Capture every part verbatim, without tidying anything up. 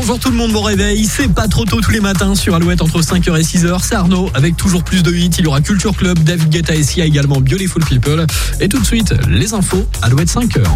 Bonjour tout le monde, bon réveil. C'est pas trop tôt tous les matins sur Alouette entre cinq heures et six heures. C'est Arnaud avec toujours plus de hits. Il y aura Culture Club, David Guetta et Sia, également Beautiful People. Et tout de suite, les infos, Alouette cinq heures.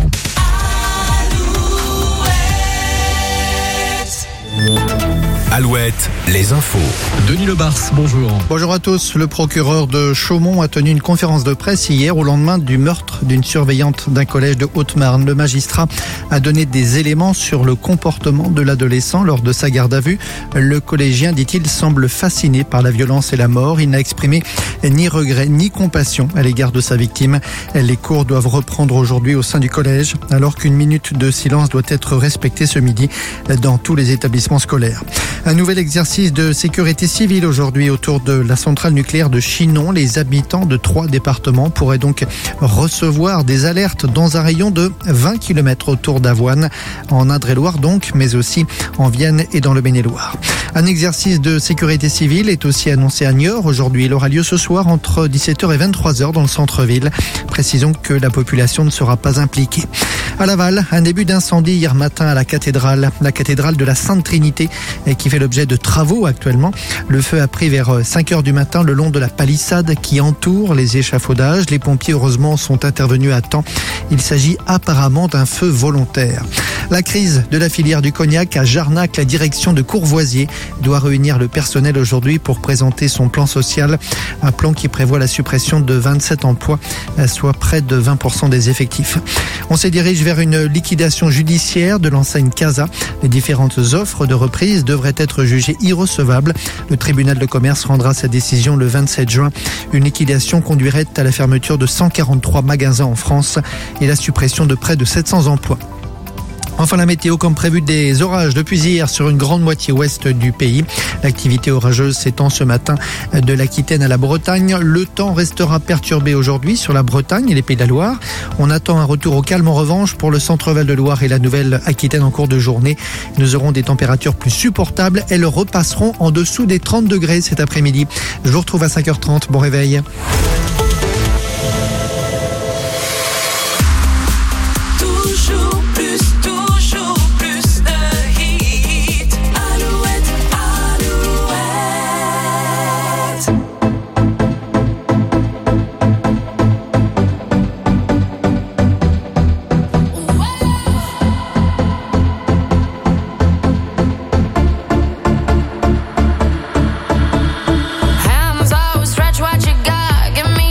Alouette, les infos. Denis Lebars, bonjour. Bonjour à tous. Le procureur de Chaumont a tenu une conférence de presse hier au lendemain du meurtre d'une surveillante d'un collège de Haute-Marne. Le magistrat a donné des éléments sur le comportement de l'adolescent lors de sa garde à vue. Le collégien, dit-il, semble fasciné par la violence et la mort. Il n'a exprimé ni regret ni compassion à l'égard de sa victime. Les cours doivent reprendre aujourd'hui au sein du collège, alors qu'une minute de silence doit être respectée ce midi dans tous les établissements scolaires. Un nouvel exercice de sécurité civile aujourd'hui autour de la centrale nucléaire de Chinon. Les habitants de trois départements pourraient donc recevoir des alertes dans un rayon de vingt kilomètres autour d'Avoine, en Indre-et-Loire donc, mais aussi en Vienne et dans le Maine-et-Loire. Un exercice de sécurité civile est aussi annoncé à Niort aujourd'hui. Il aura lieu ce soir entre dix-sept heures et vingt-trois heures dans le centre-ville. Précisons que la population ne sera pas impliquée. À Laval, un début d'incendie hier matin à la cathédrale, la cathédrale de la Sainte Trinité, qui fait l'objet de travaux actuellement. Le feu a pris vers cinq heures du matin le long de la palissade qui entoure les échafaudages. Les pompiers, heureusement, sont intervenus à temps. Il s'agit apparemment d'un feu volontaire. La crise de la filière du cognac à Jarnac, la direction de Courvoisier doit réunir le personnel aujourd'hui pour présenter son plan social. Un plan qui prévoit la suppression de vingt-sept emplois, soit près de vingt pour cent des effectifs. On se dirige vers une liquidation judiciaire de l'enseigne Casa. Les différentes offres de reprise devraient être jugées irrecevables. Le tribunal de commerce rendra sa décision le vingt-sept juin. Une liquidation conduirait à la fermeture de cent quarante-trois magasins en France et la suppression de près de sept cents emplois. Enfin, la météo, comme prévu, des orages depuis hier sur une grande moitié ouest du pays. L'activité orageuse s'étend ce matin de l'Aquitaine à la Bretagne. Le temps restera perturbé aujourd'hui sur la Bretagne et les Pays de la Loire. On attend un retour au calme en revanche pour le centre-val de Loire et la Nouvelle-Aquitaine en cours de journée. Nous aurons des températures plus supportables. Elles repasseront en dessous des trente degrés cet après-midi. Je vous retrouve à cinq heures trente. Bon réveil. Watch your God, give me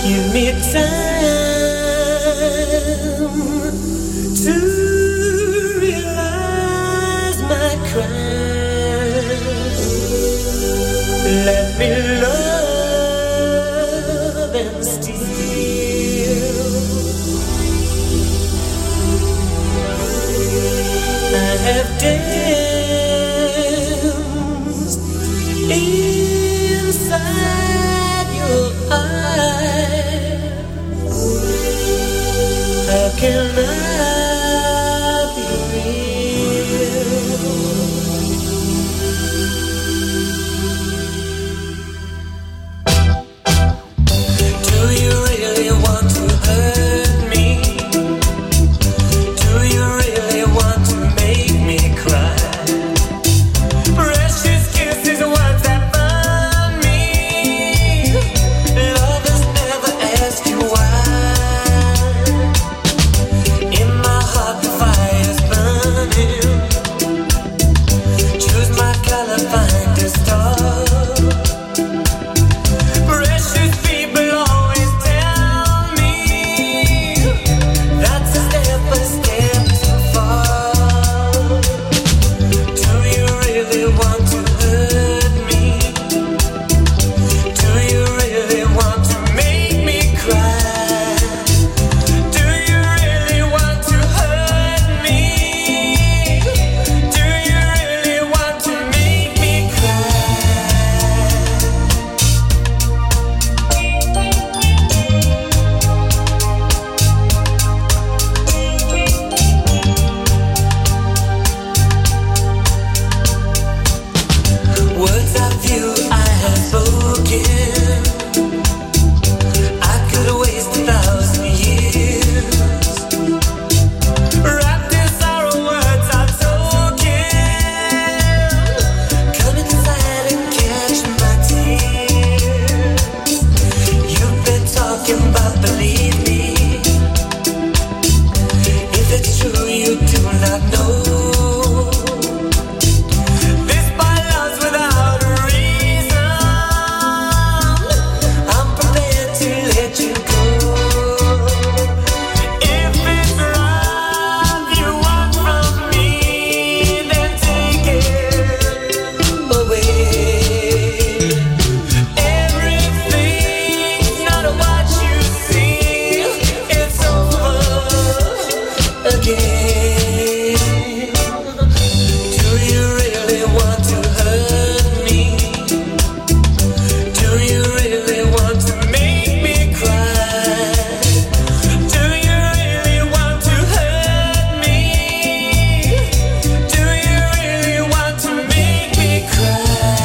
Give me time to realize my crime. Let me love and steal. I have danced inside your eyes. How can I be real? Do you really want to hurt me? Do you really want to make me cry? Precious kisses, words that burn me. Lovers never ask you why. In my heart the fire's burning. Choose my color, find a star. Precious people always tell me that's a step, a step too far. Do you really want to hurt me? Do you really want to make me cry? Do you really want to hurt me? Do you really want to make me cry? Words of you I have spoken. I could waste a thousand years. Wrapped in sorrow, words are token. Come inside and catch my tears. You've been talking about, believe me. If it's true, you do not know. This by love's without a reason. I'm prepared to let you go. If it's love you want from me, then take it away. Everything's not what you see. It's over again. Do you really want to hurt me? Do you really want to make me cry? Do you really want to hurt me? Do you really want to make me cry?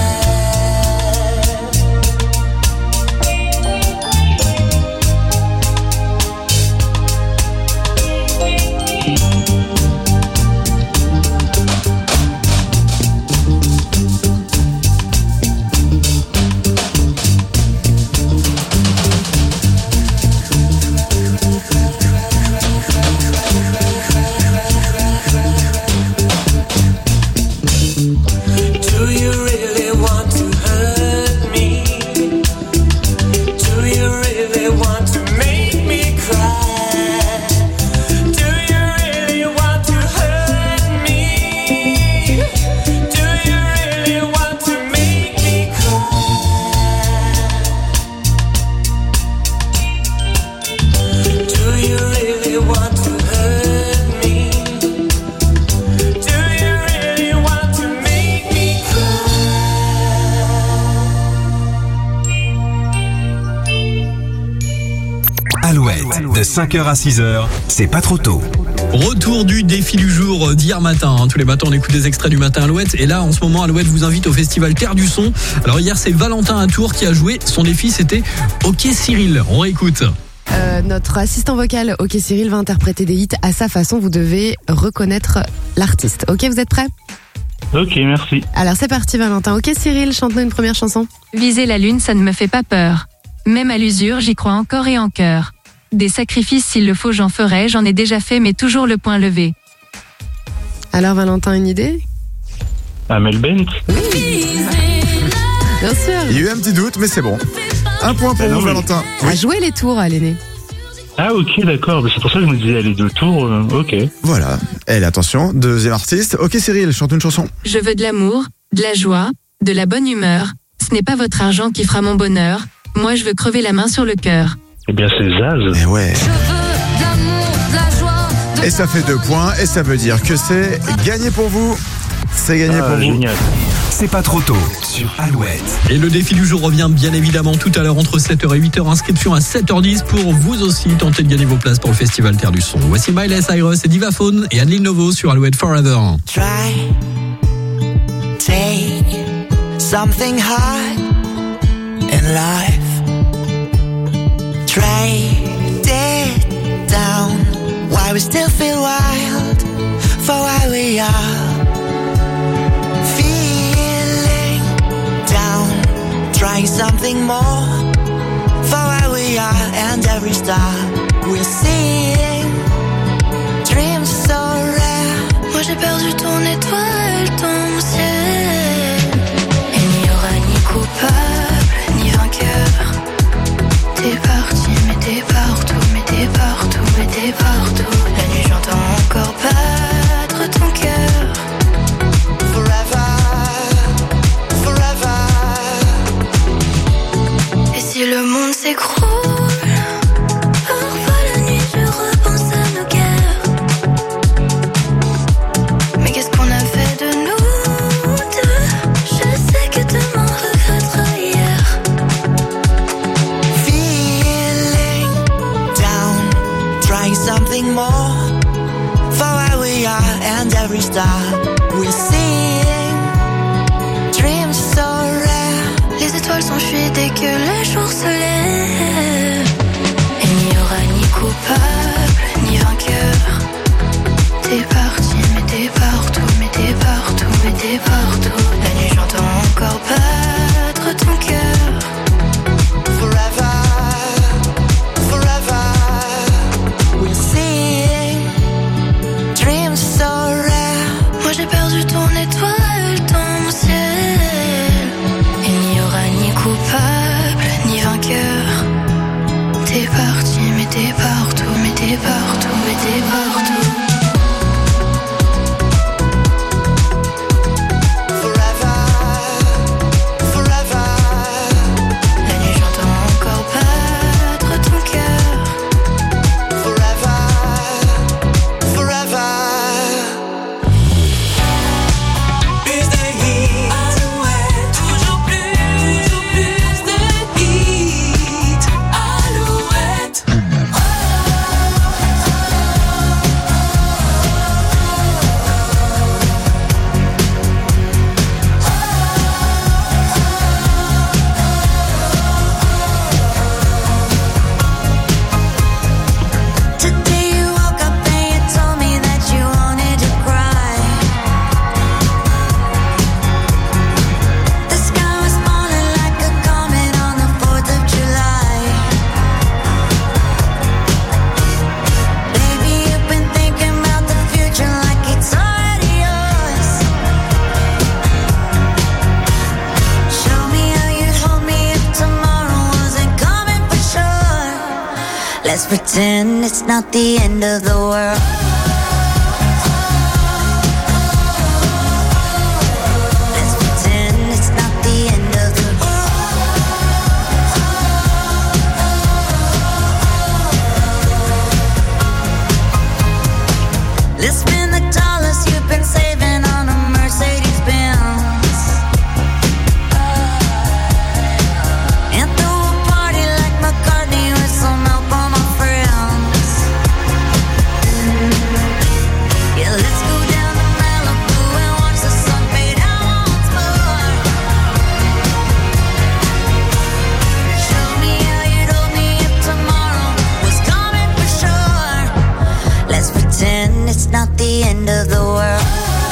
Do you really want to hurt me? Do you really want to make me cry? Do you really want to hurt me? Do you really want to make me cry? Do you really want to hurt me? Do you really want to make me cry? Alouette, de cinq heures à six heures, c'est pas trop tôt. Retour du défi du jour d'hier matin. Tous les matins, on écoute des extraits du matin Alouette. Et là, en ce moment, Alouette vous invite au festival Terre du Son. Alors hier, c'est Valentin à Tours qui a joué. Son défi, c'était OK Cyril. On réécoute. Euh, notre assistant vocal, OK Cyril, va interpréter des hits à sa façon. Vous devez reconnaître l'artiste. OK, vous êtes prêts ? Ok, merci. Alors c'est parti Valentin. OK Cyril, chante-nous une première chanson. Viser la lune, ça ne me fait pas peur. Même à l'usure, j'y crois encore et en cœur. Des sacrifices, s'il le faut, j'en ferai. J'en ai déjà fait, mais toujours le point levé. Alors Valentin, une idée ? Amel Bent. Bien sûr. Il y a eu un petit doute, mais c'est bon. Un point pour Ah non, vous, mais- Valentin. À jouer les tours, l'aîné. Ah, ok, d'accord. C'est pour ça que je me disais, les deux tours, euh, ok. Voilà. Elle, attention, deuxième artiste. Ok, Cyril, chante une chanson. Je veux de l'amour, de la joie, de la bonne humeur. Ce n'est pas votre argent qui fera mon bonheur. Moi, je veux crever la main sur le cœur. Eh bien, c'est Zaz. Eh ouais. Et ça fait deux points, et ça veut dire que c'est gagné pour vous. C'est gagné Ah, pour vous. génial. C'est pas trop tôt sur Alouette. Et le défi du jour revient bien évidemment tout à l'heure entre sept heures et huit heures. Inscription à sept heures dix pour vous aussi tenter de gagner vos places pour le festival Terre du Son. Voici Miley Cyrus et Divaphone et Adeline Novo sur Alouette Forever. Try, take something hard in life. Trade it down. Why we still feel wild for why we are. Feeling down, trying something more for where we are and every star we're seeing. Dreams so rare. Moi j'ai perdu ton étoile, ton ciel. Il n'y aura ni coupable, ni vainqueur. T'es parti, mais t'es partout, mais t'es partout, mais t'es partout. La nuit j'entends encore battre ton cœur. Forever, forever. Et si le monde s'écroule, parfois la nuit je repense à nos guerres. Mais qu'est-ce qu'on a fait de nous deux? Je sais que demain regrettera hier. Feeling down, trying something more for where we are and every star we're seeing. Dreams so rare. Les étoiles s'enfuient dès que le jour se lève. Il n'y aura ni coupable, ni vainqueur. T'es parti, mais t'es partout, mais t'es partout, mais t'es partout. La nuit j'entends encore battre ton cœur. Forever, forever. We're seeing dreams so rare. Moi j'ai perdu ton étoile, ton ciel. Il n'y aura ni coupable, ni vainqueur. T'es parti, mais t'es partout, mais t'es partout, mais t'es partout. Forever, forever. La nuit j'entends encore battre ton cœur. Forever, forever. Plus de hits, Alouette. Toujours plus, toujours plus de hits, Alouette. Today you woke up and you told me that you wanted to cry. The sky was falling like a comet on the fourth of July. Baby, you've been thinking about the future like it's already yours. Show me how you'd hold me if tomorrow wasn't coming for sure. Let's pretend it's not the end of the world. Let's pretend it's not the end of the world. Let's spend the dollars you've been saving on a Mercedes Benz. And throw a party like McCartney with some help on my friends. Yeah, let's go down to Malibu and watch the sun fade out once more. Show me how you'd hold me if tomorrow was coming for sure. Let's pretend it's not the end of the world.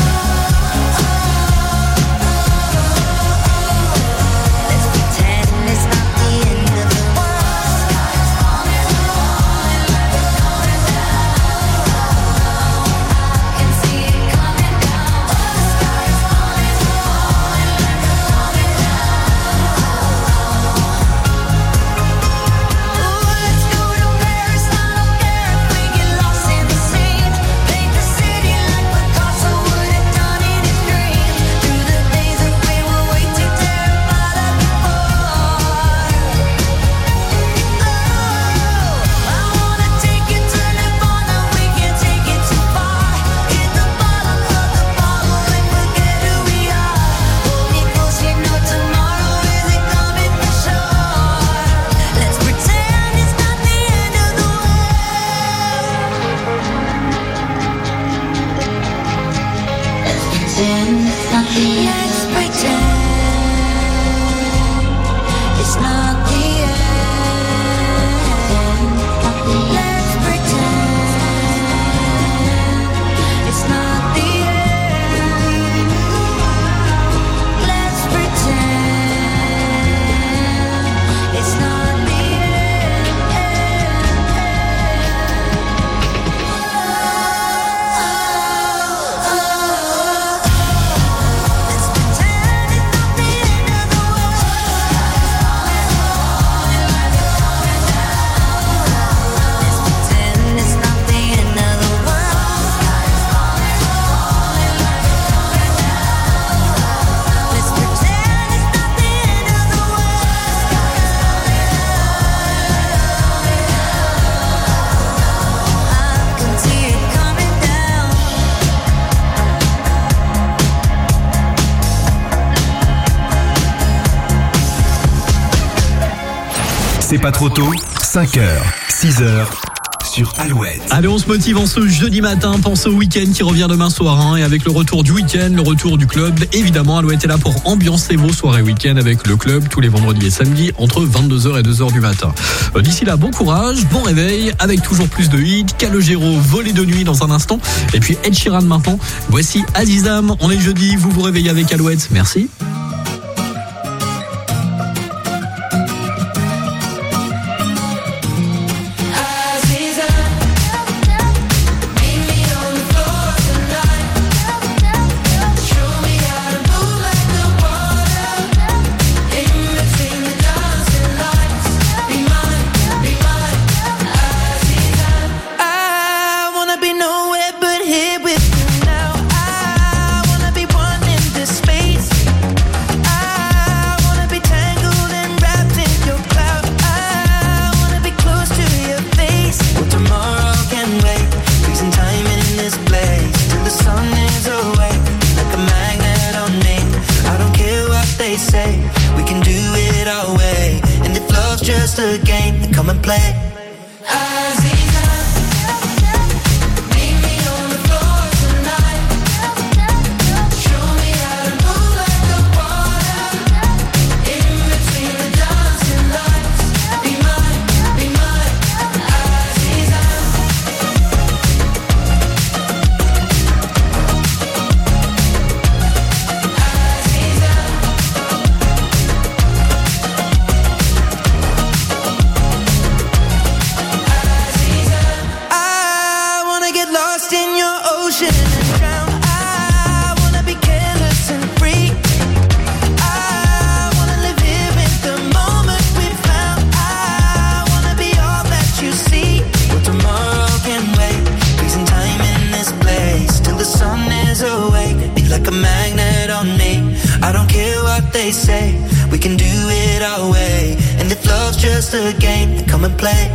Let's pretend it's not the end of the world. Sky's falling, falling like it's coming down. I can see it coming down. The sky's falling, falling like it's coming down. C'est pas trop tôt, cinq heures, six heures sur Alouette. Allez, on se motive en ce jeudi matin. Pense au week-end qui revient demain soir. Hein, et avec le retour du week-end, le retour du club, évidemment, Alouette est là pour ambiancer vos soirées week-end avec le club tous les vendredis et samedis entre vingt-deux heures et deux heures du matin. Euh, d'ici là, bon courage, bon réveil, avec toujours plus de hits. Calogero, volé de nuit dans un instant. Et puis Ed Sheeran maintenant. Voici Azizam. On est jeudi, vous vous réveillez avec Alouette. Merci. Just a game, then come and play. They say we can do it our way, and if love's just a game, then come and play.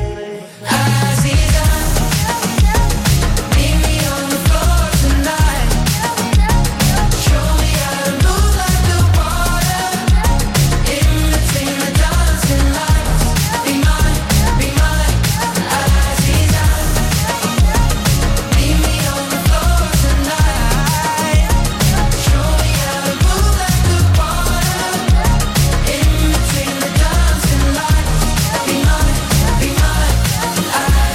I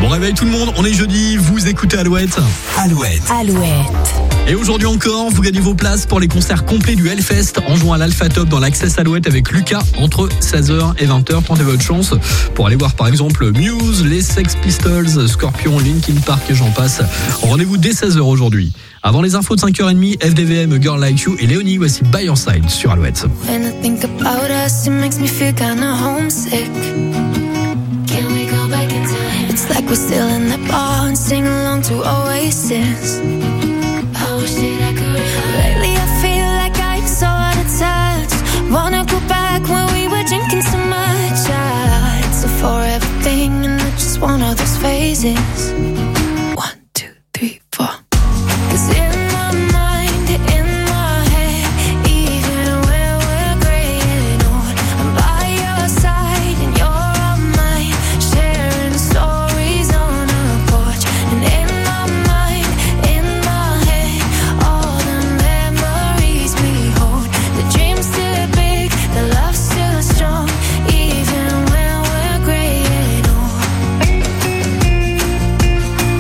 Bon réveil tout le monde, on est jeudi, vous écoutez Alouette. Alouette. Alouette. Et aujourd'hui encore, vous gagnez vos places pour les concerts complets du Hellfest en jouant à l'Alpha Top dans l'Access Alouette avec Lucas entre seize heures et vingt heures. Tentez votre chance pour aller voir par exemple Muse, les Sex Pistols, Scorpion, Linkin Park et j'en passe. Rendez-vous dès seize heures aujourd'hui. Avant les infos de cinq heures trente, F D V M, Girl Like You et Léonie, voici By Your Side sur Alouette. When I think about us, it makes me feel kinda homesick. Can we go back in time? It's like we're still in the bar and sing along to Oasis. I wish that I could. Lately I feel like I'm so out of touch. Wanna go back when we were drinking so much. Ah, it's a forever thing and I just want all those phases. One, two, three, four. 'Cause in my mind, in my head, even when we're graying old, I'm by your side and you're on mine, sharing stories on a porch. And in my mind, in my head, all the memories we hold. The dream's still big, the love's still strong, even when we're graying old.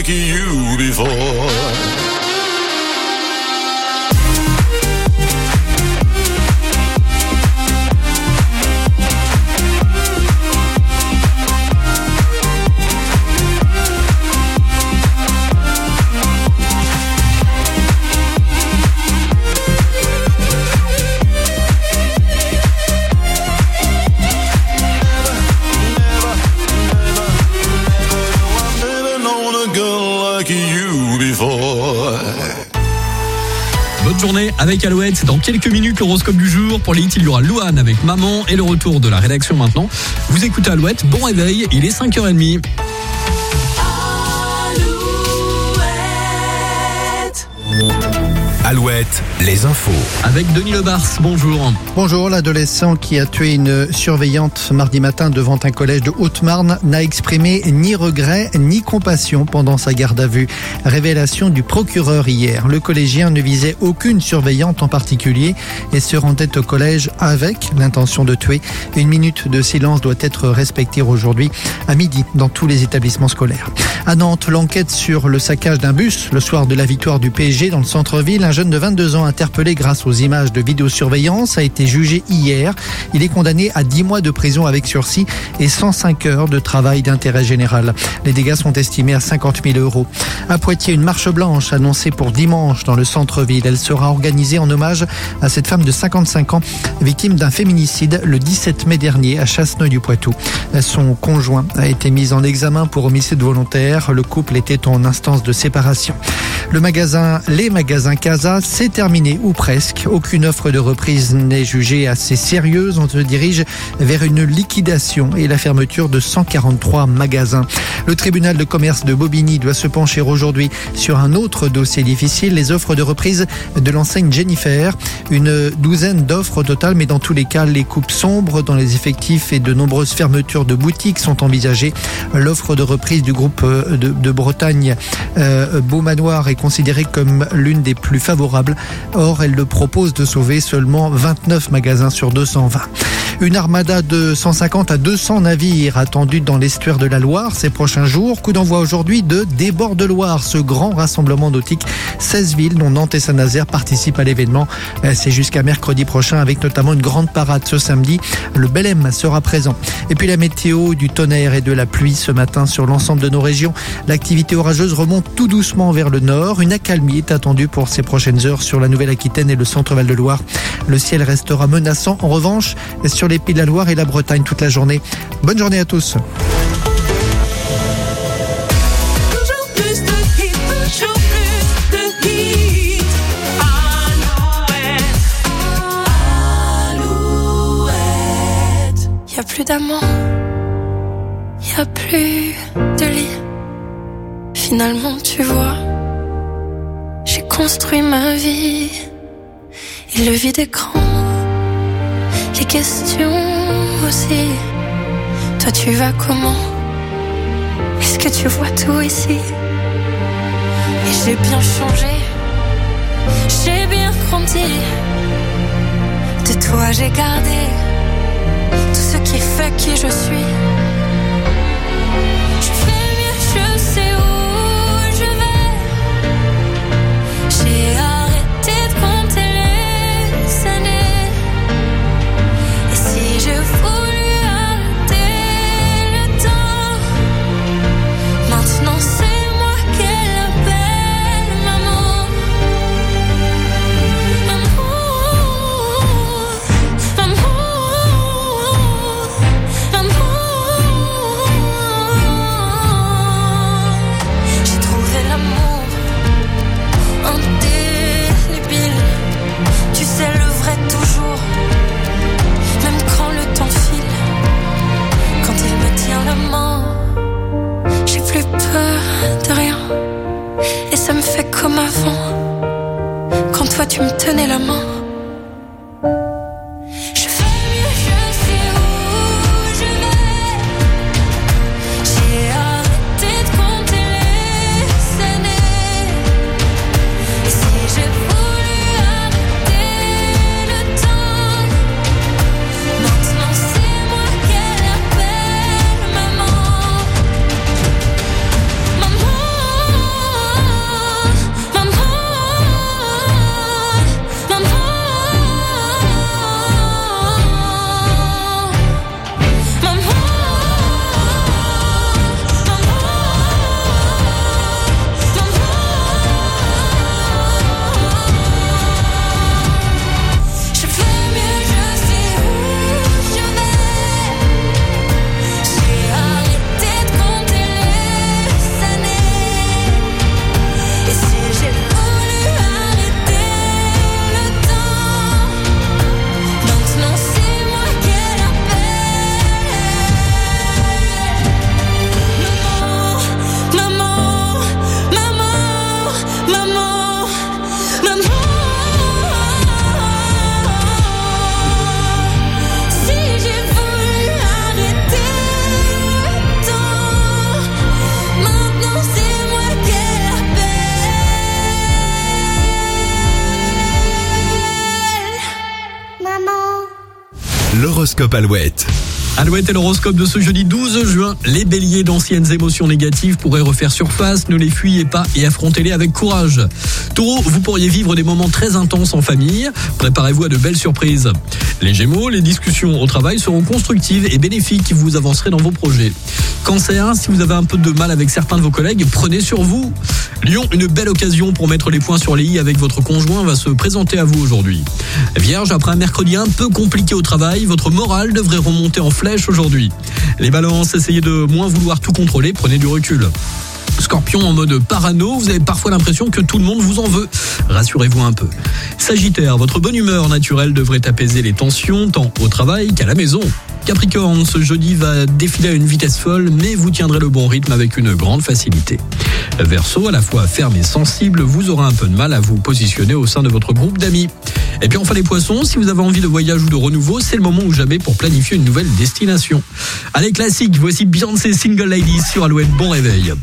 like you before. Bonne journée avec Alouette. Dans quelques minutes, l'horoscope du jour. Pour les hits, il y aura Louane avec Maman et le retour de la rédaction maintenant. Vous écoutez Alouette, bon réveil, il est cinq heures trente. Alouette, les infos. Avec Denis Lebars, bonjour. Bonjour, l'adolescent qui a tué une surveillante mardi matin devant un collège de Haute-Marne n'a exprimé ni regret ni compassion pendant sa garde à vue. Révélation du procureur hier. Le collégien ne visait aucune surveillante en particulier et se rendait au collège avec l'intention de tuer. Une minute de silence doit être respectée aujourd'hui à midi dans tous les établissements scolaires. À Nantes, l'enquête sur le saccage d'un bus le soir de la victoire du P S G dans le centre-ville. Un jeune de vingt-deux ans interpellé grâce aux images de vidéosurveillance a été jugé hier. Il est condamné à dix mois de prison avec sursis et cent cinq heures de travail d'intérêt général. Les dégâts sont estimés à cinquante mille euros. À Poitiers, une marche blanche annoncée pour dimanche dans le centre-ville. Elle sera organisée en hommage à cette femme de cinquante-cinq ans, victime d'un féminicide le dix-sept mai dernier à Chasseneuil-du-Poitou. Son conjoint a été mis en examen pour homicide volontaire. Le couple était en instance de séparation. Le magasin, les magasins Casa, c'est terminé ou presque. Aucune offre de reprise n'est jugée assez sérieuse. On se dirige vers une liquidation et la fermeture de cent quarante-trois magasins. Le tribunal de commerce de Bobigny doit se pencher aujourd'hui sur un autre dossier difficile, les offres de reprise de l'enseigne Jennifer. Une douzaine d'offres au total, mais dans tous les cas, les coupes sombres dans les effectifs et de nombreuses fermetures de boutiques sont envisagées. L'offre de reprise du groupe de, de Bretagne euh, Beaumanoir est considérée comme l'une des plus favorables. Or, elle le propose de sauver seulement vingt-neuf magasins sur deux cent vingt. Une armada de cent cinquante à deux cents navires attendus dans l'estuaire de la Loire ces prochains jours. Coup d'envoi aujourd'hui de Débord de Loire, ce grand rassemblement nautique. seize villes, dont Nantes et Saint-Nazaire, participent à l'événement. C'est jusqu'à mercredi prochain avec notamment une grande parade ce samedi. Le Belém sera présent. Et puis la météo, du tonnerre et de la pluie ce matin sur l'ensemble de nos régions. L'activité orageuse remonte tout doucement vers le nord. Une accalmie est attendue pour ces prochaines heures sur la Nouvelle-Aquitaine et le centre-Val de Loire. Le ciel restera menaçant. En revanche, sur les Pays de la Loire et la Bretagne toute la journée. Bonne journée à tous. Toujours plus de hits, toujours plus de hits. Alouette, Alouette. Y'a plus d'amant, y'a plus de lit. Finalement, tu vois, j'ai construit ma vie et le vide est grand. Les questions aussi. Toi tu vas comment? Est-ce que tu vois tout ici? Et j'ai bien changé, j'ai bien grandi. De toi j'ai gardé tout ce qui fait qui je suis. Je fais mieux, je sais où je vais. J'ai arrêté de compter les années. Si je voulais arrêter le temps, maintenant c'est moi qu'elle appelle maman. Amour, amour, amour. J'ai trouvé l'amour indélébile. Tu sais le vrai toujours. Même quand le temps file, quand il me tient la main, j'ai plus peur de rien. Et ça me fait comme avant, quand toi tu me tenais la main. Je fais mieux, je sais où je vais. J'ai arrêté de compter les années. Et si je voulais arrêter le temps, maintenant c'est moi qu'elle appelle maman. Maman. L'horoscope Alouette. Alouette et l'horoscope de ce jeudi douze juin. Les béliers, d'anciennes émotions négatives pourraient refaire surface. Ne les fuyez pas et affrontez-les avec courage. Taureau, vous pourriez vivre des moments très intenses en famille. Préparez-vous à de belles surprises. Les gémeaux, les discussions au travail seront constructives et bénéfiques. Vous avancerez dans vos projets. Cancer, si vous avez un peu de mal avec certains de vos collègues, prenez sur vous. Lion, une belle occasion pour mettre les points sur les i avec votre conjoint va se présenter à vous aujourd'hui. Vierge, après un mercredi un peu compliqué au travail, votre morale devrait remonter en flèche aujourd'hui. Les balances, essayez de moins vouloir tout contrôler, prenez du recul. Scorpion, en mode parano, vous avez parfois l'impression que tout le monde vous en veut. Rassurez-vous un peu. Sagittaire, votre bonne humeur naturelle devrait apaiser les tensions, tant au travail qu'à la maison. Capricorne, ce jeudi va défiler à une vitesse folle, mais vous tiendrez le bon rythme avec une grande facilité. Verseau, à la fois ferme et sensible, vous aurez un peu de mal à vous positionner au sein de votre groupe d'amis. Et puis enfin les poissons, si vous avez envie de voyage ou de renouveau, c'est le moment ou jamais pour planifier une nouvelle destination. Allez, classique, voici Beyoncé Single Ladies sur Alouette. Bon réveil.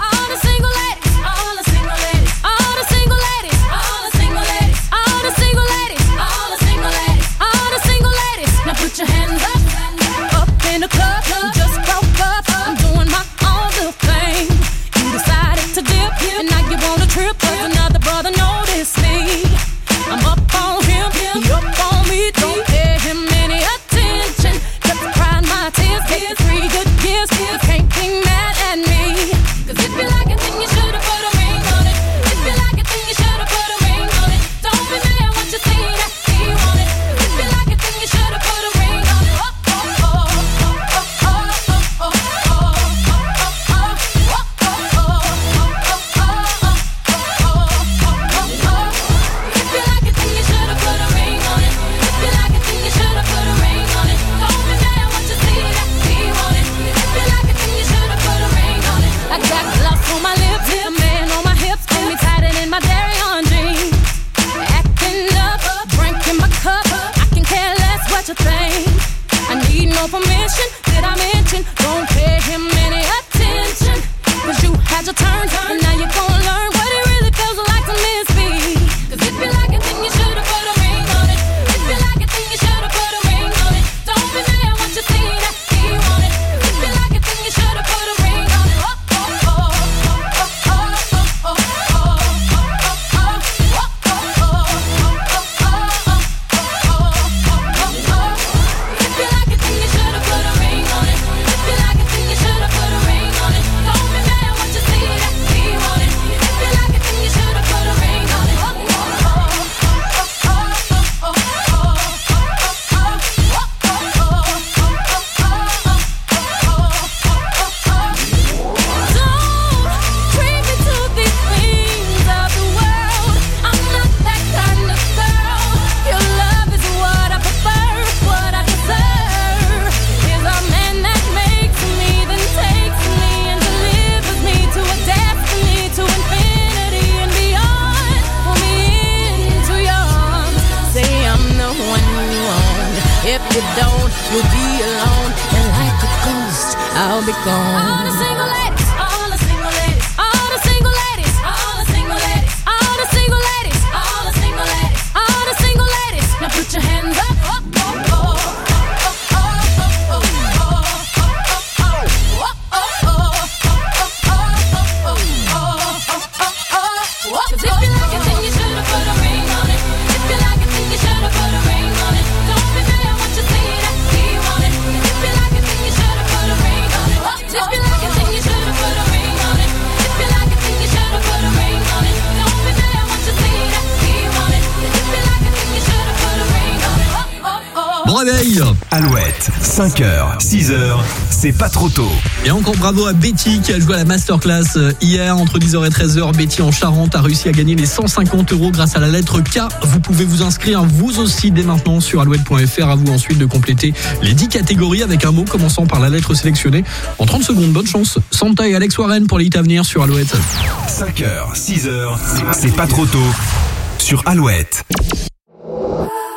Alouette, cinq heures, six heures, c'est pas trop tôt. Et encore bravo à Betty qui a joué à la masterclass hier entre dix heures et treize heures. Betty en Charente a réussi à gagner les cent cinquante euros grâce à la lettre K. Vous pouvez vous inscrire vous aussi dès maintenant sur alouette point f r. À vous ensuite de compléter les dix catégories avec un mot commençant par la lettre sélectionnée. En trente secondes, bonne chance. Santa et Alex Warren pour l'hit à venir sur Alouette. cinq heures, six heures, c'est pas trop tôt sur Alouette.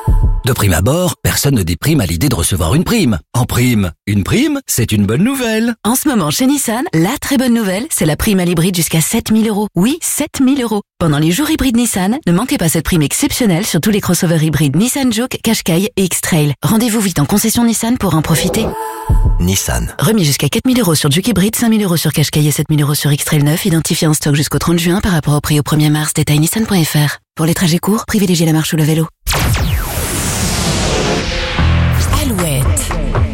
De prime abord, personne ne déprime à l'idée de recevoir une prime. En prime, une prime, c'est une bonne nouvelle. En ce moment, chez Nissan, la très bonne nouvelle, c'est la prime à l'hybride jusqu'à sept mille euros. Oui, sept mille euros. Pendant les jours hybrides Nissan, ne manquez pas cette prime exceptionnelle sur tous les crossovers hybrides Nissan Juke, Qashqai et X-Trail. Rendez-vous vite en concession Nissan pour en profiter. Nissan. Remis jusqu'à quatre mille euros sur Juke hybride, cinq mille euros sur Qashqai et sept mille euros sur X-Trail neuf, identifié en stock jusqu'au trente juin par rapport au prix au premier mars. Détail nissan point f r. Pour les trajets courts, privilégiez la marche ou le vélo. Alouette.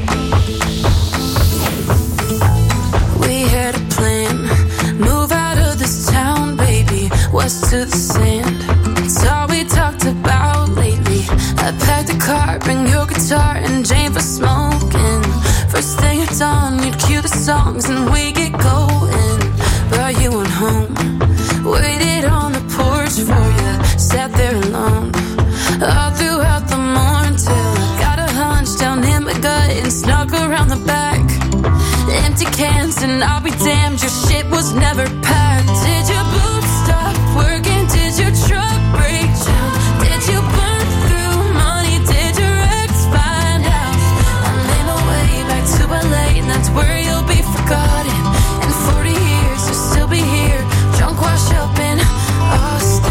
We had a plan, move out of this town, baby, west to the sand. It's all we talked about lately. I packed a car, bring your guitar and Jane for smoking. First thing at dawn, you'd cue the songs and we get going. But you went home, waited on the porch for you, sat there alone all throughout the morning till I got a hunch down in my gut and snuck around the back. Empty cans and I'll be damned, your shit was never packed. Did your boots stop working? Did your truck break down? Did you burn through money? Did your ex find out? I made my way back to L A and that's where you'll be forgotten. In forty years you'll still be here, drunk wash up in Austin.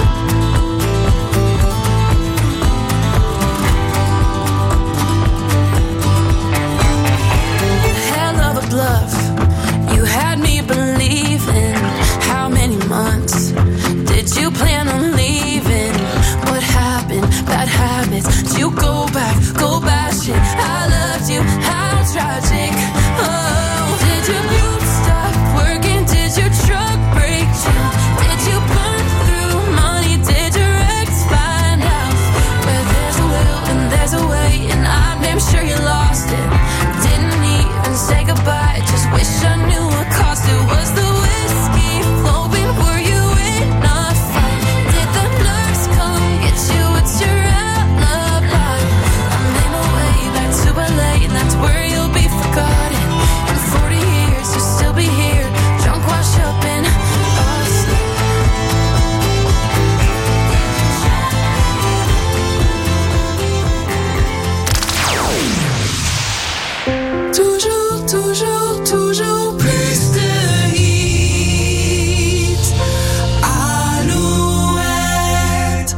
Bluff. You had me believing. How many months did you plan on leaving? What happened? Bad habits. Did you go back? Go bashing. I loved you. How tragic. Oh, did your boots stop working? Did your truck break down? Did you burn through money? Did your ex find out? Where there's a will and there's a way, and I'm damn sure you lost it. Didn't even say goodbye. Just wish I knew what cost it. Was the whiskey flowing? Were you in a fight? Did the nurse come get you? It's your alibi. I made my way back to L A and that's where you'll be forgotten. In forty years you'll still be here, drunk wash up in Austin. Toujours, toujours, toujours plus de hits. Alouette.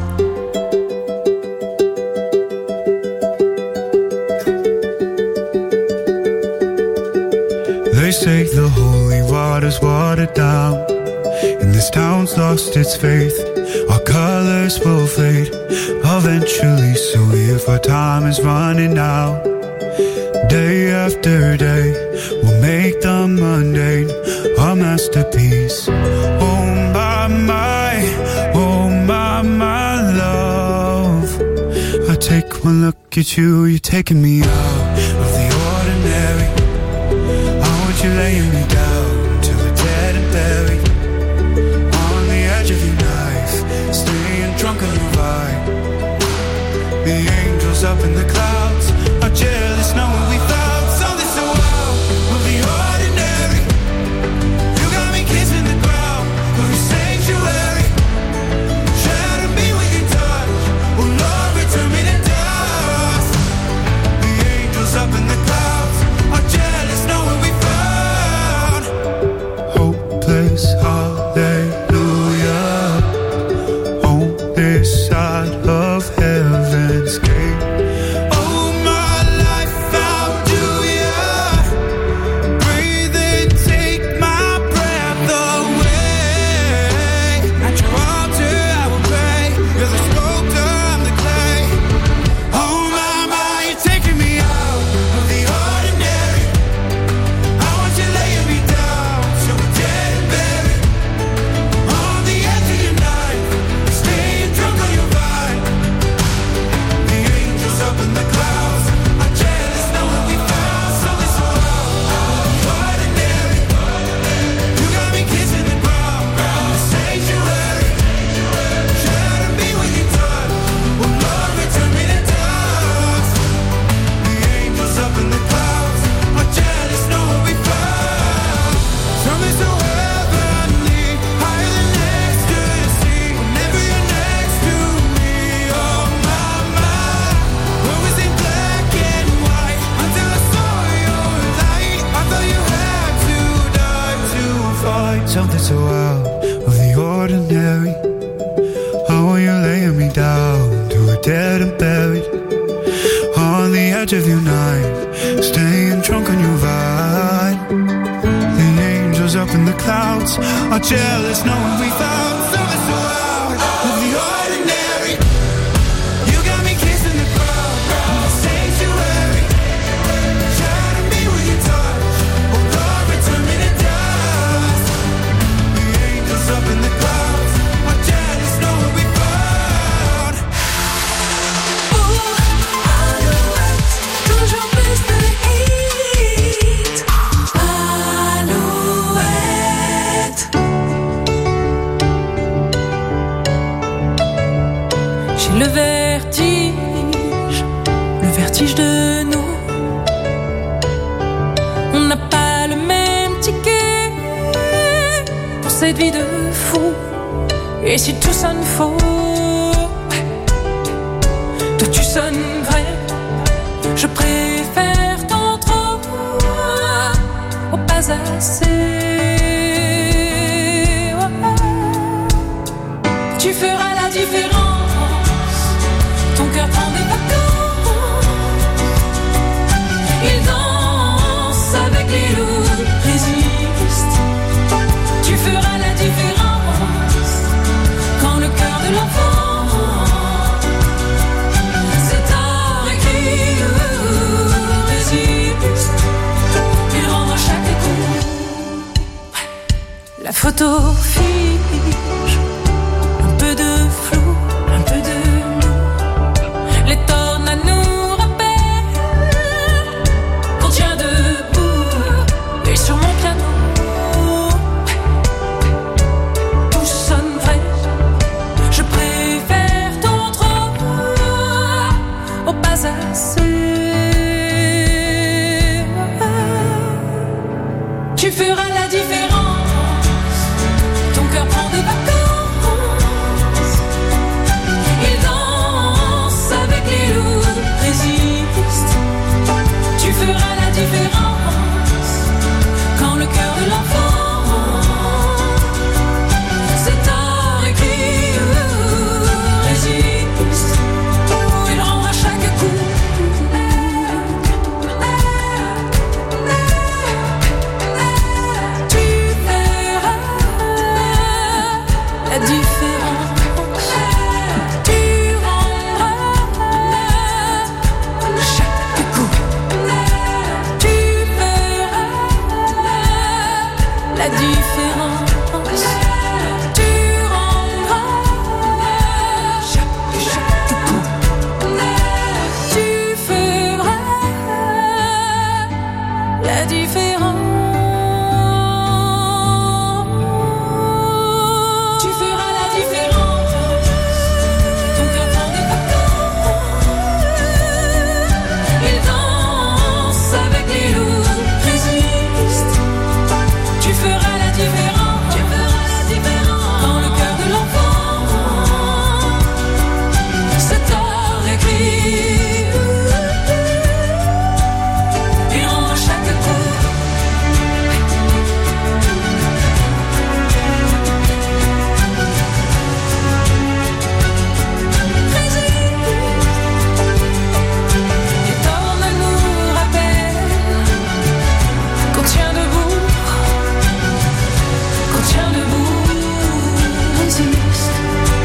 They say the holy water's watered down, and this town's lost its faith. Our colors will fade eventually, so if our time is running out, day after day, we'll make the mundane a masterpiece. Oh my, my, oh my, my love. I take one look at you, you're taking me out of the ordinary. I want you laying me down till we're dead and buried. On the edge of your knife, staying drunk on your vibe. The angels up in the clouds are jealous knowing we found something so wild of the ordinary. You got me kissing the ground of your sanctuary. Shadow me when you touch, oh Lord, return me to dust. The angels up in the clouds are jealous knowing we found something so out of the ordinary. How are you laying me down to a dead and buried on the edge of your night, staying drunk on your vine. The angels up in the clouds are jealous knowing we found something so out of the ordinary. You got me kissing the crowd in the sanctuary. Shatter me with your touch, oh Lord, return me to dust. The angels up in the clouds are jealous knowing we found. Ooh, Alouette, toujours plus de hits. Alouette. J'ai le vertige, le vertige de nous. On n'a pas le même ticket pour cette vie de fou. Et si tout sonne faux, toi tu sonnes vrai. Je préfère tant trop au pas assez. Tu feras la différence. Ton cœur prend des vacances. Il danse avec les loups, résiste. Tu feras la différence. Quand le cœur de l'enfant c'est tard écrit, résiste. Il rend à chaque coup. La photo fige. Un peu de flou, un peu de nous. Les tornades nous rappellent qu'on tient debout. Et sur mon piano, tout sonne vrai. Je préfère tant trop au pas assez. Tu feras la différence. Ton cœur prend des vacances. Il danse avec les loups, résiste. Tu feras la différence. Quand le cœur de l'enfant c'est tard écrit, résiste. Il rend à chaque coup. Tu feras la différence. Tu rendras chaque coup. Tu feras la différence. Tu rendras chaque, chaque coup. Tu feras la différence. Tu feras la différence. Ton cœur prend des vacances. Il danse avec les loups, résiste. Tu feras la différence. Tu feras la différence. Dans le cœur de l'enfant c'est tard écrit. Il rend à chaque coup. Les tornades nous rappellent qu'on tient debout, qu'on tient debout, résiste.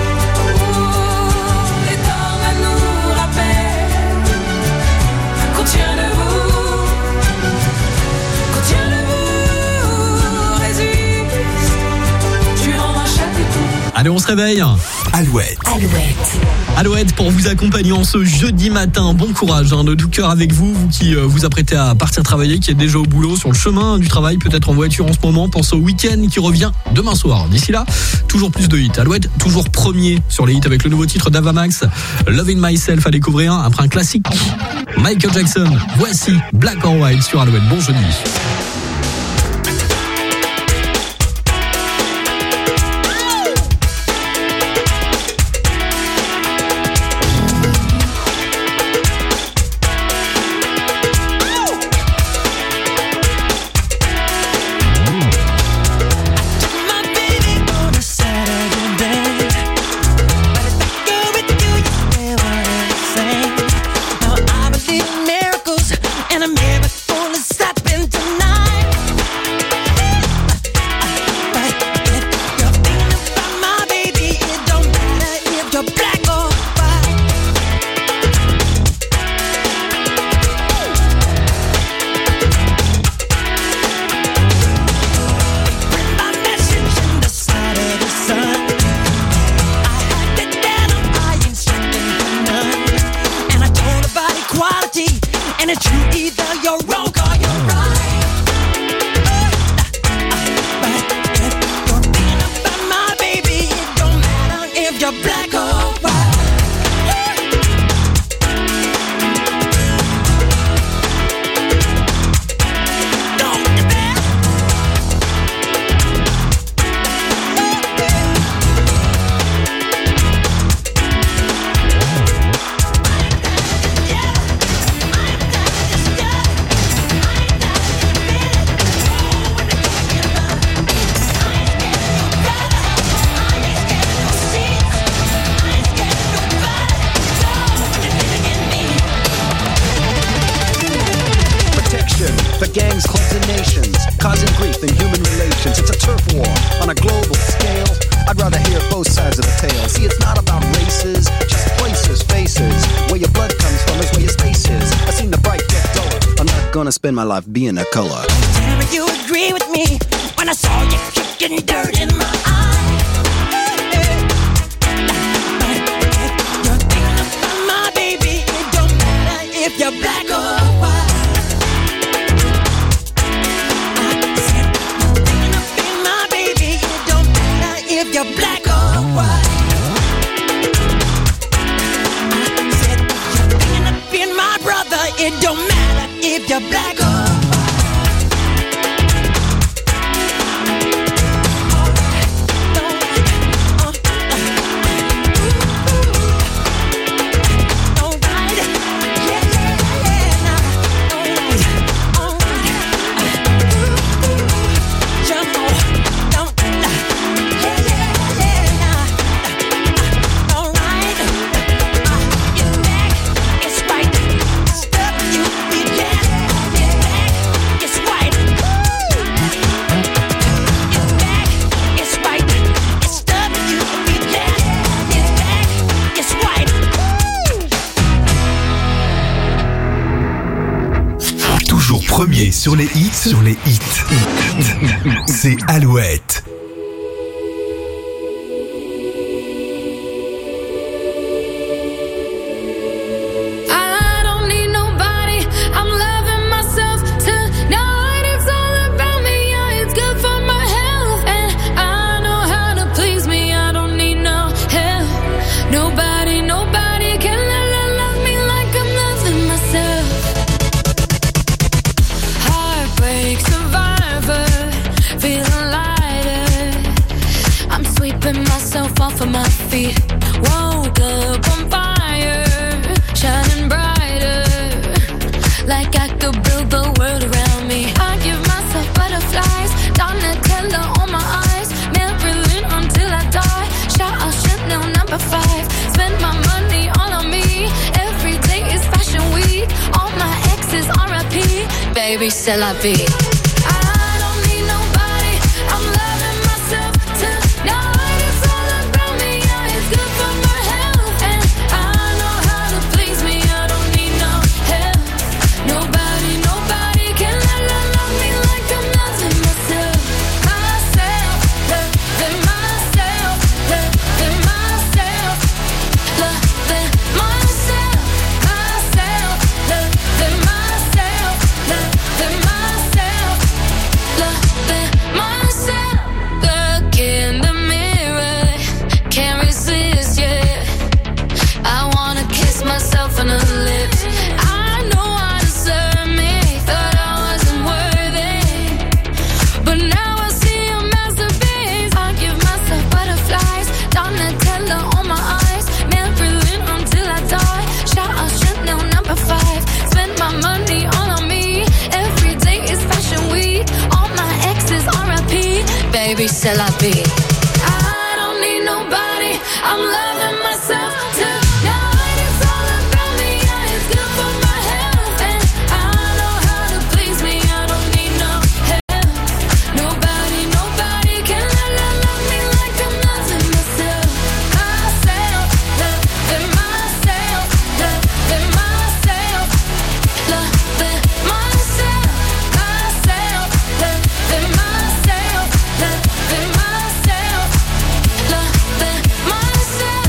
Oh, les tornades nous rappellent qu'on tient debout, qu'on tient debout, résiste. Tu rends à chaque coup. Allez, on se réveille. Alouette. Alouette. Alouette pour vous accompagner en ce jeudi matin. Bon courage, hein, de tout cœur avec vous, vous qui euh, vous apprêtez à partir travailler, qui êtes déjà au boulot, sur le chemin du travail, peut-être en voiture en ce moment. Pensez au week-end qui revient demain soir. D'ici là, toujours plus de hits. Alouette, toujours premier sur les hits avec le nouveau titre d'Ava Max, Loving Myself à découvrir, après un classique. Michael Jackson, voici Black or White sur Alouette. Bon jeudi. causing grief in human relations. It's a turf war on a global scale. I'd rather hear both sides of the tale. See, it's not about races, just places, faces. Where your blood comes from is where your space is. I've seen the bright get duller. I'm not gonna spend my life being a color. Tell me you agree with me when I saw you kicking dirt in my eye. You're thinking about my baby. It don't matter if you're black or white. I said you're thinking about my baby. It don't matter if you're black or white. I said you're thinking of being my brother. It don't matter if you're black or white. Premier sur les hits, sur les hits. C'est Alouette. I don't need nobody, I'm loving myself tonight. It's all about me, yeah, it's good for my health. And I know how to please me, I don't need no help. Nobody, nobody can love, love me like I'm loving myself. Heartbreak survivor, feeling lighter. I'm sweeping myself off of my feet. Woke up on fire, shining brighter, like I could build the world around me. I give myself butterflies, Donatella on my eyes, Marilyn until I die. Shout out Chanel number five, spend my money all on me. Every day is fashion week, all my exes R I P. Baby, c'est la vie. I don't need nobody, I'm loving myself tonight. It's all about me, yeah, it's good for my health. And I know how to please me, I don't need no help. Nobody, nobody can love, love, love me like I'm loving myself. Myself, loving myself, loving myself, loving myself, myself, loving myself, loving myself, loving myself. Look in the mirror, can't resist, yeah. I wanna kiss myself on the lips. I know I deserve me, thought I wasn't worthy, but now I see a masterpiece. I give myself butterflies, Donatella on my eyes, Marilyn until I die. Shout out Chanel number five, spend my money all on me. Every day is fashion week, all my exes R I P. Baby, c'est la vie. I don't need nobody, I'm loving myself tonight. It's all about me, yeah, it's good for my health. And I know how to please me, I don't need no help. Nobody, nobody can love, love, love me like I'm loving myself. Myself, loving myself, loving myself, loving myself, myself, loving myself, loving myself, loving myself.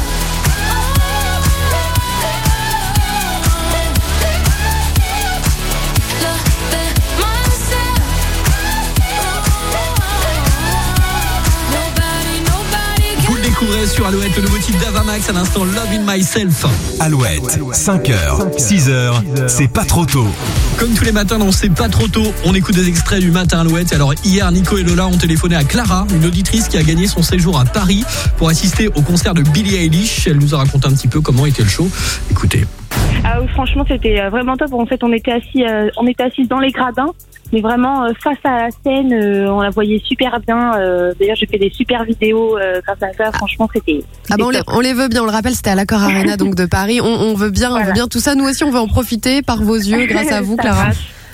Vous le découvrez sur Alouette, le nouveau titre d'Avamax à l'instant, Love in Myself. Alouette, cinq heures, six heures, c'est pas trop tôt. Comme tous les matins, non, c'est pas trop tôt. On écoute des extraits du matin Alouette. Alors hier, Nico et Lola ont téléphoné à Clara, une auditrice qui a gagné son séjour à Paris pour assister au concert de Billie Eilish. Elle nous a raconté un petit peu comment était le show. Écoutez. Ah, franchement, c'était vraiment top. En fait, on était assis, euh, on était assis dans les gradins, mais vraiment euh, face à la scène, euh, on la voyait super bien. Euh, d'ailleurs, j'ai fait des super vidéos euh, grâce à ça. Franchement, c'était. Ah bah on les, on les veut bien, on le rappelle, c'était à l'Accor Arena donc de Paris. On, on veut bien, voilà. on veut bien tout ça. Nous aussi, on veut en profiter par vos yeux, grâce à vous, Clara.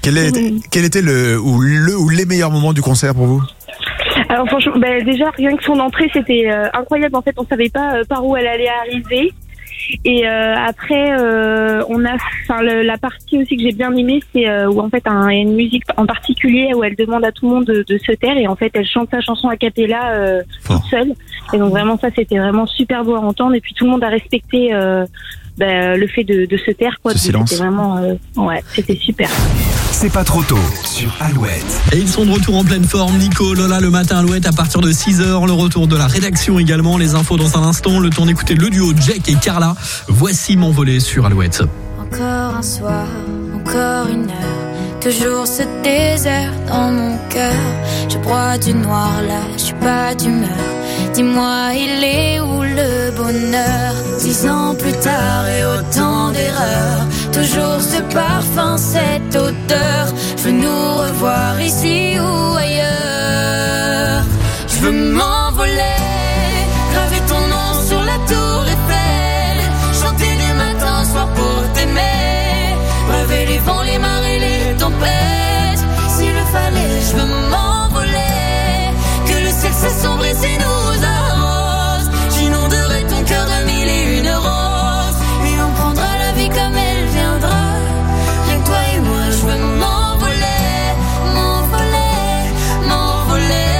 Quel, est, Mhm. quel était le ou, le ou les meilleurs moments du concert pour vous? Alors franchement, bah, déjà rien que son entrée c'était euh, incroyable. En fait, on savait pas euh, par où elle allait arriver. Et euh, après, euh, on a, enfin, le- la partie aussi que j'ai bien aimée, c'est euh, où en fait un, il y a une musique en particulier où elle demande à tout le monde de, de se taire et en fait elle chante sa chanson a cappella euh, toute seule. Et donc vraiment ça c'était vraiment super beau à entendre. Et puis tout le monde a respecté euh, bah, le fait de, de se taire quoi. Ce Donc, silence. C'était vraiment, euh, ouais, c'était super. C'est pas trop tôt sur Alouette. Et ils sont de retour en pleine forme. Nico, Lola, le matin Alouette à partir de six heures. Le retour de la rédaction également. Les infos dans un instant. Le temps d'écouter le duo Jack et Carla. Voici M'envoler sur Alouette. Encore un soir, encore une heure, toujours ce désert dans mon cœur. Je broie du noir là, je suis pas d'humeur. Dis-moi, il est où le bonheur? Dix ans plus tard et autant d'erreurs, toujours ce parfum, cette odeur. Je veux nous revoir ici ou ailleurs. Je veux m'envoler, graver ton nom sur la tour Eiffel, chanter du matin au soir pour t'aimer, braver les vents, les marées, les tempêtes. S'il le fallait, je veux m'envoler, que le ciel s'assombrit et nous arrose. J'inonderai ton cœur de mille et une roses, et on prendra la vie comme elle viendra. Rien que toi et moi, je veux m'envoler, m'envoler, m'envoler.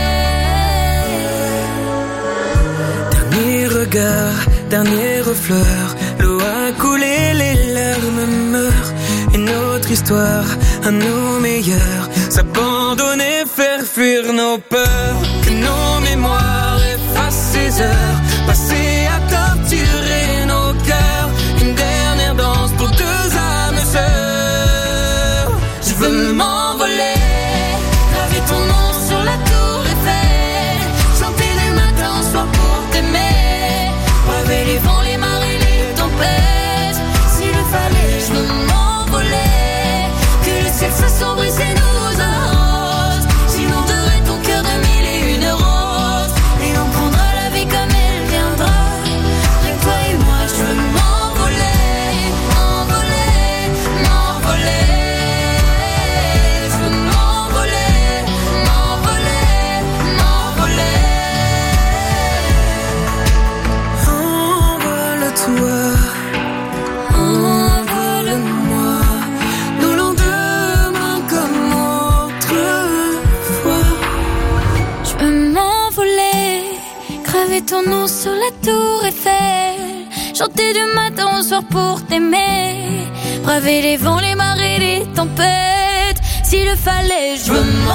Dernier regard, dernière fleur, l'eau a coulé, les larmes meurent. Une autre histoire, à nos meilleurs, s'abandonner, faire fuir nos peurs. Que nos mémoires effacent ces heures, passées à torturer nos cœurs. Une dernière danse pour deux âmes sœurs. Je veux m'envoler, graver ton nom sur la tour Eiffel, chanter du matin au soir pour t'aimer, braver les vents, les marées, les tempêtes. S'il le fallait, je veux m'envoler, que le ciel s'assombrisse et nous arrose. J'inonderai ton cœur de mille et une roses, et on prendra la vie comme elle viendra. Rien que toi et moi, je veux m'envoler, m'envoler, m'envoler. Je veux m'envoler, m'envoler, m'envoler. Envole-toi, envole-moi, nos lendemains comme autrefois. Je veux m'envoler, graver ton nom sur la tour Eiffel, chanter du matin au soir pour t'aimer, braver les vents, les marées, les tempêtes. S'il le fallait, je veux m'envoler.